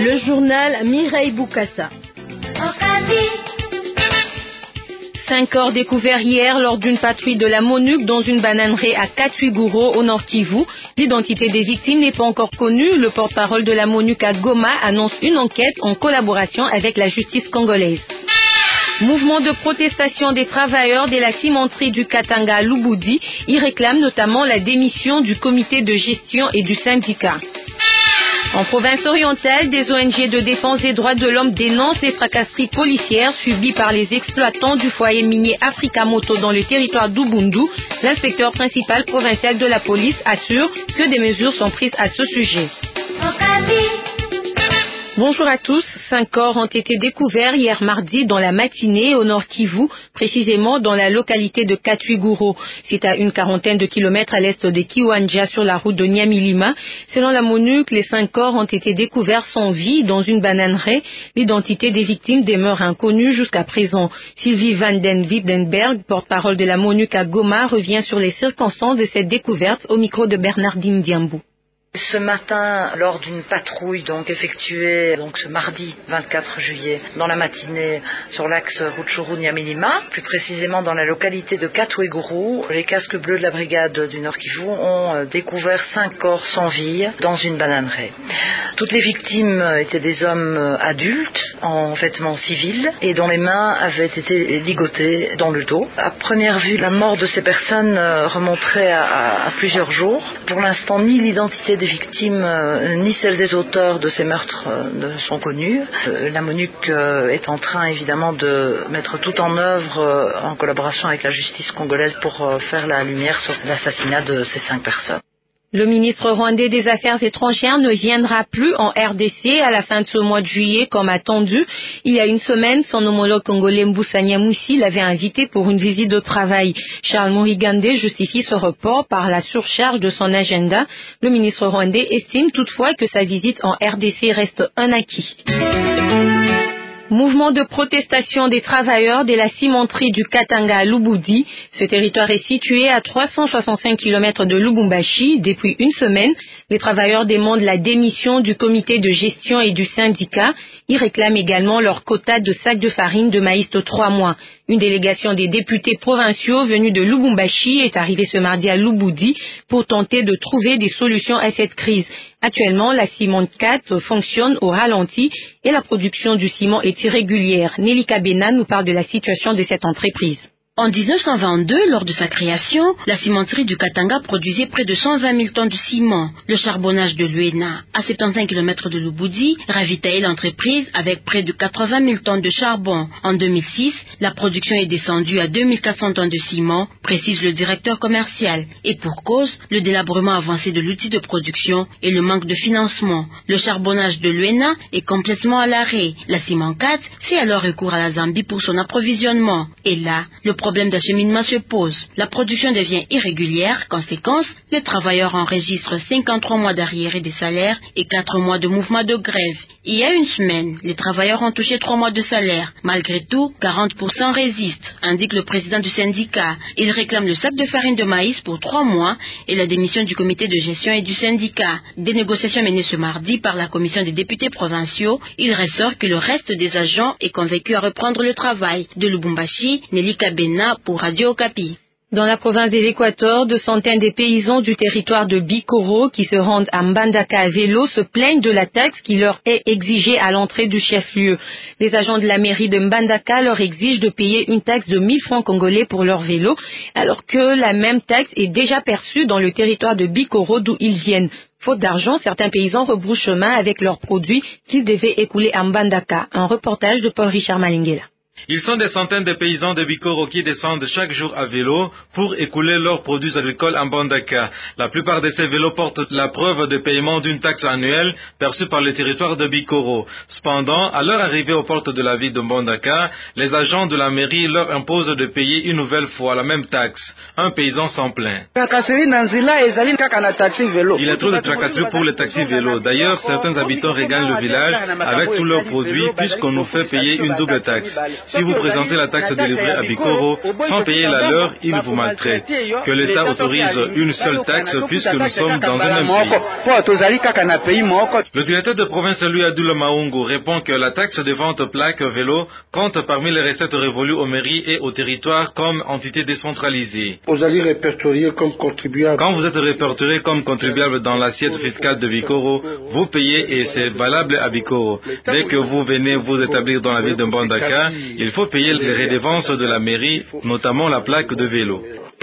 Le journal Mireille Boukassa. 5 corps découverts hier lors d'une patrouille de la MONUC dans une bananerie à Katwiguro au Nord Kivu. L'identité des victimes n'est pas encore connue. Le porte-parole de la MONUC à Goma annonce une enquête en collaboration avec la justice congolaise. Mouvement de protestation des travailleurs de la cimenterie du Katanga à Lubudi. Ils réclament notamment la démission du comité de gestion et du syndicat. En province orientale, des ONG de défense des droits de l'homme dénoncent les tracasseries policières subies par les exploitants du foyer minier Africamoto dans le territoire d'Ubundu. L'inspecteur principal provincial de la police assure que des mesures sont prises à ce sujet. Bonjour à tous. 5 corps ont été découverts hier mardi dans la matinée au Nord Kivu, précisément dans la localité de Katwiguro. C'est à une quarantaine de kilomètres à l'est de Kiwanja sur la route de Nyamilima. Selon la MONUC, les 5 corps ont été découverts sans vie dans une bananerie. L'identité des victimes demeure inconnue jusqu'à présent. Sylvie Van den Wittenberg, porte-parole de la MONUC à Goma, revient sur les circonstances de cette découverte au micro de Bernardine Diambou. Ce matin, lors d'une patrouille effectuée ce mardi 24 juillet dans la matinée sur l'axe Rutshuru-Nyamilima, plus précisément dans la localité de Katwiguro, les casques bleus de la brigade du Nord Kivu ont découvert 5 corps sans vie dans une bananerie. Toutes les victimes étaient des hommes adultes en vêtements civils et dont les mains avaient été ligotées dans le dos. À première vue, la mort de ces personnes remonterait à plusieurs jours. Pour l'instant, ni l'identité des victimes ni celle des auteurs de ces meurtres ne sont connues. La MONUC est en train évidemment de mettre tout en œuvre en collaboration avec la justice congolaise pour faire la lumière sur l'assassinat de ces 5 personnes. Le ministre rwandais des Affaires étrangères ne viendra plus en RDC à la fin de ce mois de juillet comme attendu. Il y a une semaine, son homologue congolais Mbusa Nyamwisi l'avait invité pour une visite de travail. Charles Mourigande justifie ce report par la surcharge de son agenda. Le ministre rwandais estime toutefois que sa visite en RDC reste un acquis. Mouvement de protestation des travailleurs de la cimenterie du Katanga à Lubudi. Ce territoire est situé à 365 km de Lubumbashi. Depuis une semaine, les travailleurs demandent la démission du comité de gestion et du syndicat. Ils réclament également leur quota de sacs de farine de maïs de 3 mois. Une délégation des députés provinciaux venus de Lubumbashi est arrivée ce mardi à Lubudi pour tenter de trouver des solutions à cette crise. Actuellement, la Ciment 4 fonctionne au ralenti et la production du ciment est irrégulière. Nelly Kabena nous parle de la situation de cette entreprise. En 1922, lors de sa création, la cimenterie du Katanga produisait près de 120 000 tonnes de ciment. Le charbonnage de Luena, à 75 km de Lubudi, ravitaillait l'entreprise avec près de 80 000 tonnes de charbon. En 2006, la production est descendue à 2400 tonnes de ciment, précise le directeur commercial. Et pour cause, le délabrement avancé de l'outil de production et le manque de financement. Le charbonnage de Luena est complètement à l'arrêt. La Ciment 4 fait alors recours à la Zambie pour son approvisionnement. Et là, le problème d'acheminement se pose. La production devient irrégulière. Conséquence, les travailleurs enregistrent 53 mois d'arriérés des salaires et 4 mois de mouvement de grève. Il y a une semaine, les travailleurs ont touché 3 mois de salaire. Malgré tout, 40% résistent, indique le président du syndicat. Il réclame le sac de farine de maïs pour 3 mois et la démission du comité de gestion et du syndicat. Des négociations menées ce mardi par la commission des députés provinciaux. Il ressort que le reste des agents est convaincu à reprendre le travail. De Lubumbashi, Nelly Kabena pour Radio Okapi. Dans la province de l'Équateur, de centaines de paysans du territoire de Bikoro qui se rendent à Mbandaka à vélo se plaignent de la taxe qui leur est exigée à l'entrée du chef-lieu. Les agents de la mairie de Mbandaka leur exigent de payer une taxe de 1000 francs congolais pour leur vélo, alors que la même taxe est déjà perçue dans le territoire de Bikoro d'où ils viennent. Faute d'argent, certains paysans rebroussent chemin avec leurs produits qu'ils devaient écouler à Mbandaka. Un reportage de Paul-Richard Malingela. Ils sont des centaines de paysans de Bikoro qui descendent chaque jour à vélo pour écouler leurs produits agricoles en Mbandaka. La plupart de ces vélos portent la preuve de paiement d'une taxe annuelle perçue par le territoire de Bikoro. Cependant, à leur arrivée aux portes de la ville de Mbandaka, les agents de la mairie leur imposent de payer une nouvelle fois la même taxe. Un paysan s'en plaint. Il y a trop de tracasseries pour les taxis vélos. D'ailleurs, certains habitants regagnent le village avec tous leurs produits puisqu'on nous fait payer une double taxe. Si vous présentez la taxe délivrée à Bikoro sans payer la leur, ils vous maltraitent. Que l'État autorise une seule taxe puisque nous sommes dans un même pays. Le directeur de province, lui, Adoula Maungu, répond que la taxe de vente plaque vélo compte parmi les recettes révolues aux mairies et au territoire comme entité décentralisée. Vous allez répertorier comme contribuable. Quand vous êtes répertorié comme contribuable dans l'assiette fiscale de Bikoro, vous payez et c'est valable à Bikoro. Dès que vous venez vous établir dans la ville de Mbandaka, il faut payer les redevances de la mairie, notamment la plaque de vélo.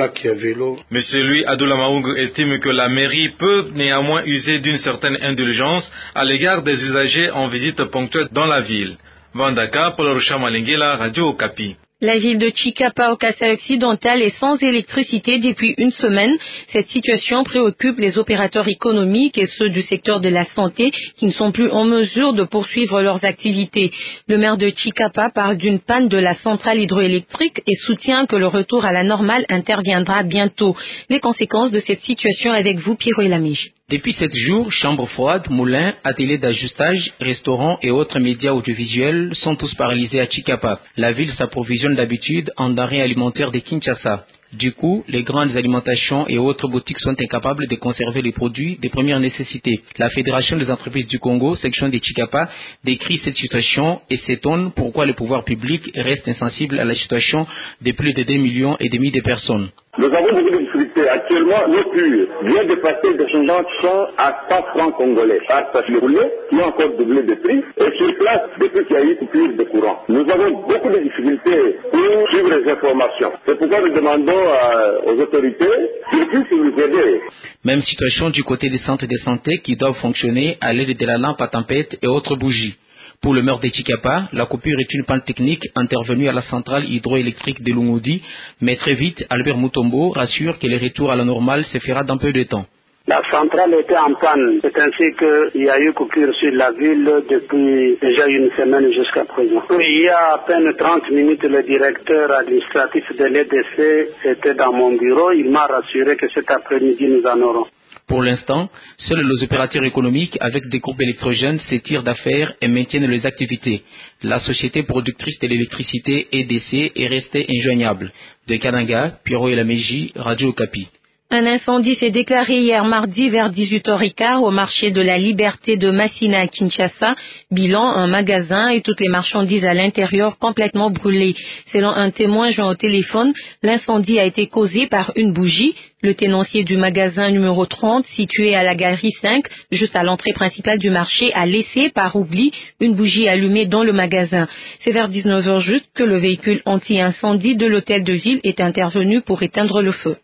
Monsieur Louis Adoula Maungu estime que la mairie peut néanmoins user d'une certaine indulgence à l'égard des usagers en visite ponctuelle dans la ville. Mbandaka, Paul Rusha Malengela, Radio Okapi. La ville de Chikapa au Kasaï occidental est sans électricité depuis une semaine. Cette situation préoccupe les opérateurs économiques et ceux du secteur de la santé qui ne sont plus en mesure de poursuivre leurs activités. Le maire de Chikapa parle d'une panne de la centrale hydroélectrique et soutient que le retour à la normale interviendra bientôt. Les conséquences de cette situation avec vous, Pierrot Elamige. Depuis 7 jours, chambres froides, moulins, ateliers d'ajustage, restaurants et autres médias audiovisuels sont tous paralysés à Chikapa. La ville s'approvisionne d'habitude en denrées alimentaires de Kinshasa. Du coup, les grandes alimentations et autres boutiques sont incapables de conserver les produits de première nécessité. La Fédération des entreprises du Congo, section de Chikapa, décrit cette situation et s'étonne pourquoi le pouvoir public reste insensible à la situation de plus de 2,5 millions de personnes. Nous avons beaucoup de difficultés. Actuellement, nos purs vient de passer de 50 francs à 3 francs congolais. Parce que le poulet qui a encore doublé de prix et sur place depuis qu'il y a eu coupure de courant. Nous avons beaucoup de difficultés pour suivre les informations. C'est pourquoi nous demandons aux autorités de puissent nous aider. Même situation du côté des centres de santé qui doivent fonctionner à l'aide de la lampe à tempête et autres bougies. Pour le maire de Chikapa, la coupure est une panne technique intervenue à la centrale hydroélectrique de Lungudi, mais très vite, Albert Mutombo rassure que le retour à la normale se fera dans peu de temps. La centrale était en panne. C'est ainsi qu'il y a eu coupure sur la ville depuis déjà une semaine jusqu'à présent. Il y a à peine 30 minutes, le directeur administratif de l'EDC était dans mon bureau. Il m'a rassuré que cet après-midi, nous en aurons. Pour l'instant, seuls les opérateurs économiques avec des groupes électrogènes s'étirent d'affaires et maintiennent les activités. La société productrice de l'électricité EDC est restée injoignable. De Kananga, Pierrot Elamige, Radio Okapi. Un incendie s'est déclaré hier mardi vers 18h15 au marché de la Liberté de Massina à Kinshasa. Bilan, un magasin et toutes les marchandises à l'intérieur complètement brûlées. Selon un témoin joint au téléphone, l'incendie a été causé par une bougie. Le tenancier du magasin numéro 30, situé à la galerie 5, juste à l'entrée principale du marché, a laissé par oubli une bougie allumée dans le magasin. C'est vers 19h juste que le véhicule anti-incendie de l'hôtel de ville est intervenu pour éteindre le feu.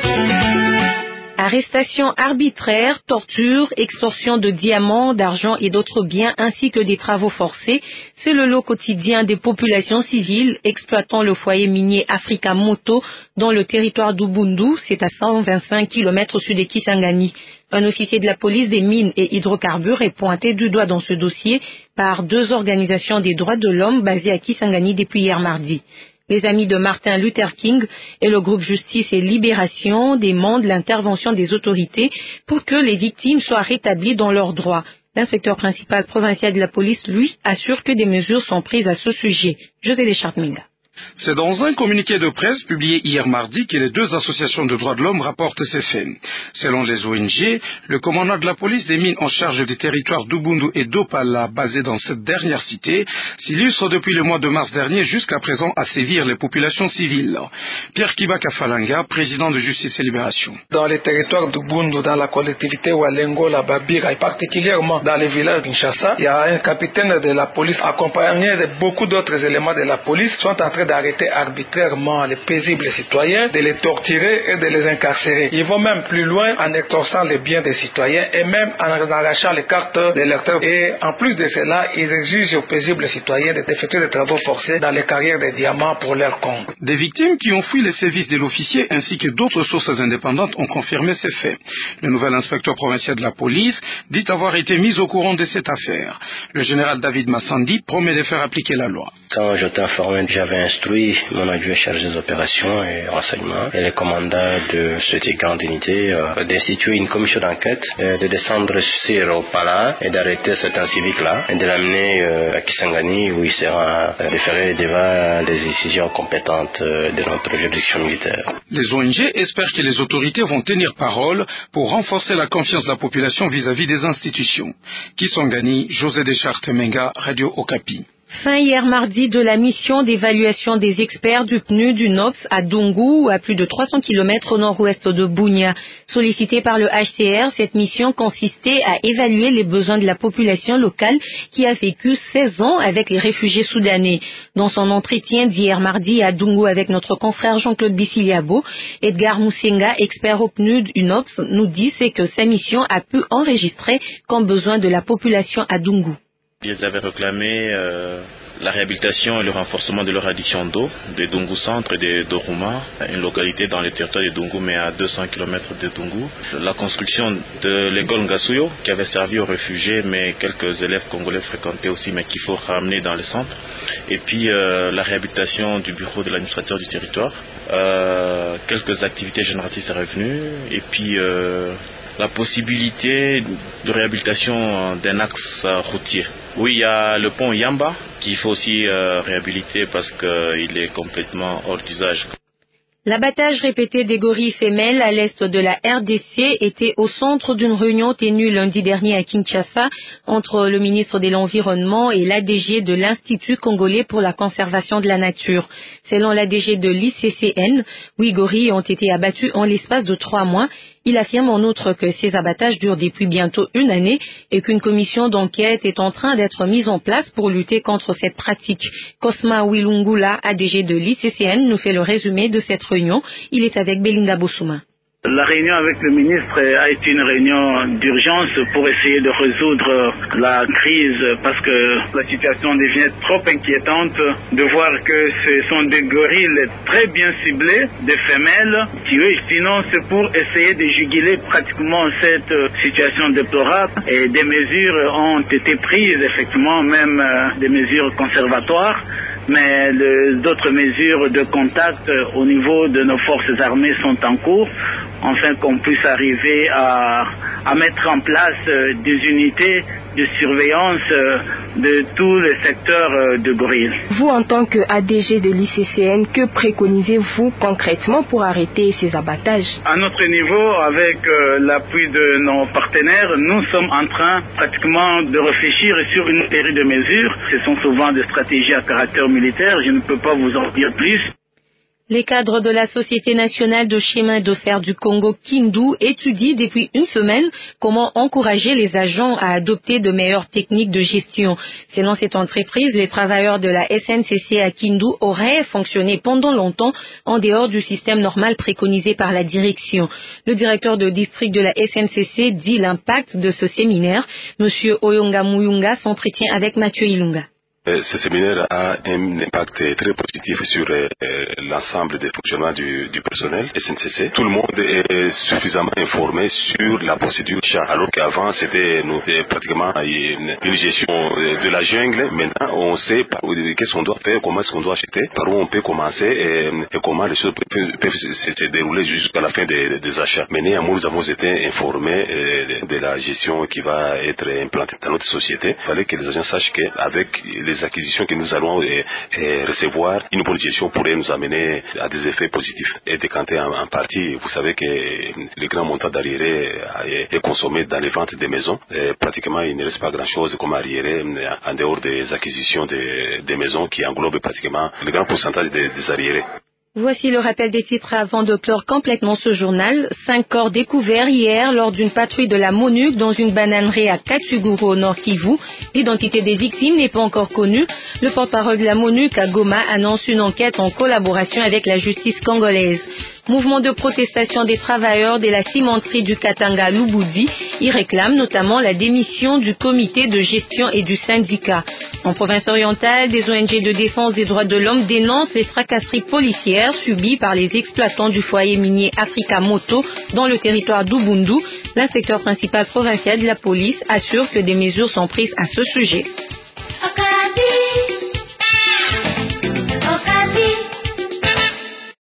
Arrestation arbitraire, torture, extorsion de diamants, d'argent et d'autres biens ainsi que des travaux forcés, c'est le lot quotidien des populations civiles exploitant le foyer minier Africa Moto dans le territoire d'Ubundu, c'est à 125 km au sud de Kisangani. Un officier de la police des mines et hydrocarbures est pointé du doigt dans ce dossier par 2 organisations des droits de l'homme basées à Kisangani depuis hier mardi. Les amis de Martin Luther King et le groupe Justice et Libération demandent l'intervention des autorités pour que les victimes soient rétablies dans leurs droits. L'inspecteur principal provincial de la police, lui, assure que des mesures sont prises à ce sujet. José Deschartminga. C'est dans un communiqué de presse publié hier mardi que les 2 associations de droits de l'homme rapportent ces faits. Selon les ONG, le commandant de la police des mines en charge des territoires d'Ubundu et d'Opala, basé dans cette dernière cité, s'illustre depuis le mois de mars dernier jusqu'à présent à sévir les populations civiles. Pierre Kibaka Falanga, président de Justice et Libération. Dans les territoires d'Ubundu, dans la collectivité Walengo, la Babira et particulièrement dans les villages de Kinshasa, il y a un capitaine de la police accompagné de beaucoup d'autres éléments de la police sont en train d'arrêter arbitrairement les paisibles citoyens, de les torturer et de les incarcérer. Ils vont même plus loin en extorquant les biens des citoyens et même en arrachant les cartes des électeurs. Et en plus de cela, ils exigent aux paisibles citoyens d'effectuer des travaux forcés dans les carrières des diamants pour leur compte. Des victimes qui ont fui les sévices de l'officier ainsi que d'autres sources indépendantes ont confirmé ces faits. Le nouvel inspecteur provincial de la police dit avoir été mis au courant de cette affaire. Le général David Massandi promet de faire appliquer la loi. Quand je t'ai informé, j'avais instruit mon adjoint chargé des opérations et renseignements et les commandants de cette grande unité d'instituer une commission d'enquête, de descendre sur Opala et d'arrêter cet civique-là et de l'amener à Kisangani où il sera déféré devant les décisions compétentes de notre juridiction militaire. Les ONG espèrent que les autorités vont tenir parole pour renforcer la confiance de la population vis-à-vis des institutions. Kisangani, José Deschartes Menga, Radio Okapi. Fin hier mardi de la mission d'évaluation des experts du PNU du NOPS à Dungu, à plus de 300 km au nord-ouest de Bunia. Sollicitée par le HCR, cette mission consistait à évaluer les besoins de la population locale qui a vécu 16 ans avec les réfugiés soudanais. Dans son entretien d'hier mardi à Dungu avec notre confrère Jean-Claude Bissiliabo, Edgar Moussenga, expert au PNU du NOPS, nous dit que sa mission a pu enregistrer comme besoin de la population à Dungu. Ils avaient réclamé la réhabilitation et le renforcement de leur addition d'eau de Dungu Centre et de Doruma, une localité dans le territoire de Dungu mais à 200 km de Dungu. La construction de l'école Ngasuyo qui avait servi aux réfugiés mais quelques élèves congolais fréquentaient aussi mais qu'il faut ramener dans le centre. Et puis la réhabilitation du bureau de l'administrateur du territoire, quelques activités génératrices revenus et puis la possibilité de réhabilitation d'un axe routier. Oui, il y a le pont Yamba qu'il faut aussi réhabiliter parce qu'il est complètement hors d'usage. L'abattage répété des gorilles femelles à l'est de la RDC était au centre d'une réunion tenue lundi dernier à Kinshasa entre le ministre de l'Environnement et l'ADG de l'Institut congolais pour la conservation de la nature. Selon l'ADG de l'ICCN, 8 gorilles ont été abattus en l'espace de 3 mois. Il affirme en outre que ces abattages durent depuis bientôt 1 année et qu'une commission d'enquête est en train d'être mise en place pour lutter contre cette pratique. Cosma Wilungula, ADG de l'ICCN, nous fait le résumé de cette réunion. Il est avec Belinda Bossouma. La réunion avec le ministre a été une réunion d'urgence pour essayer de résoudre la crise parce que la situation devient trop inquiétante de voir que ce sont des gorilles très bien ciblés, des femelles, tuées. Sinon, c'est pour essayer de juguler pratiquement cette situation déplorable et des mesures ont été prises, effectivement, même des mesures conservatoires. Mais d'autres mesures de contact au niveau de nos forces armées sont en cours, afin qu'on puisse arriver à mettre en place des unités de surveillance de tous les secteurs de gorilles. Vous, en tant que ADG de l'ICCN, que préconisez-vous concrètement pour arrêter ces abattages? À notre niveau, avec l'appui de nos partenaires, nous sommes en train pratiquement de réfléchir sur une série de mesures. Ce sont souvent des stratégies à caractère militaire, je ne peux pas vous en dire plus. Les cadres de la Société nationale de chemin de fer du Congo, Kindu, étudient depuis 1 semaine comment encourager les agents à adopter de meilleures techniques de gestion. Selon cette entreprise, les travailleurs de la SNCC à Kindu auraient fonctionné pendant longtemps en dehors du système normal préconisé par la direction. Le directeur de district de la SNCC dit l'impact de ce séminaire. Monsieur Oyonga Muyunga s'entretient avec Mathieu Ilunga. Ce séminaire a un impact très positif sur l'ensemble des fonctionnements du personnel SNCC. Tout le monde est suffisamment informé sur la procédure chat, alors qu'avant c'était pratiquement une gestion de la jungle. Maintenant on sait qu'est-ce qu'on doit faire, comment est-ce qu'on doit acheter, par où on peut commencer et comment les choses peuvent se dérouler jusqu'à la fin des achats. Mais néanmoins nous avons été informés de la gestion qui va être implantée dans notre société. Il fallait que les agents sachent qu'avec les acquisitions que nous allons recevoir, une bonne gestion pourrait nous amener à des effets positifs et décanter en partie. Vous savez que le grand montant d'arriérés est consommé dans les ventes des maisons. Pratiquement, il ne reste pas grand-chose comme arriérés en dehors des acquisitions des maisons qui englobent pratiquement le grand pourcentage des arriérés. Voici le rappel des titres avant de clore complètement ce journal. 5 corps découverts hier lors d'une patrouille de la MONUC dans une bananerie à Katwiguro au Nord Kivu. L'identité des victimes n'est pas encore connue. Le porte-parole de la MONUC à Goma annonce une enquête en collaboration avec la justice congolaise. Mouvement de protestation des travailleurs de la cimenterie du Katanga Lubudi. Ils réclament notamment la démission du comité de gestion et du syndicat. En province orientale, des ONG de défense des droits de l'homme dénoncent les fracasseries policières subies par les exploitants du foyer minier Africa Moto dans le territoire d'Ubundu. L'inspecteur principal provincial de la police assure que des mesures sont prises à ce sujet.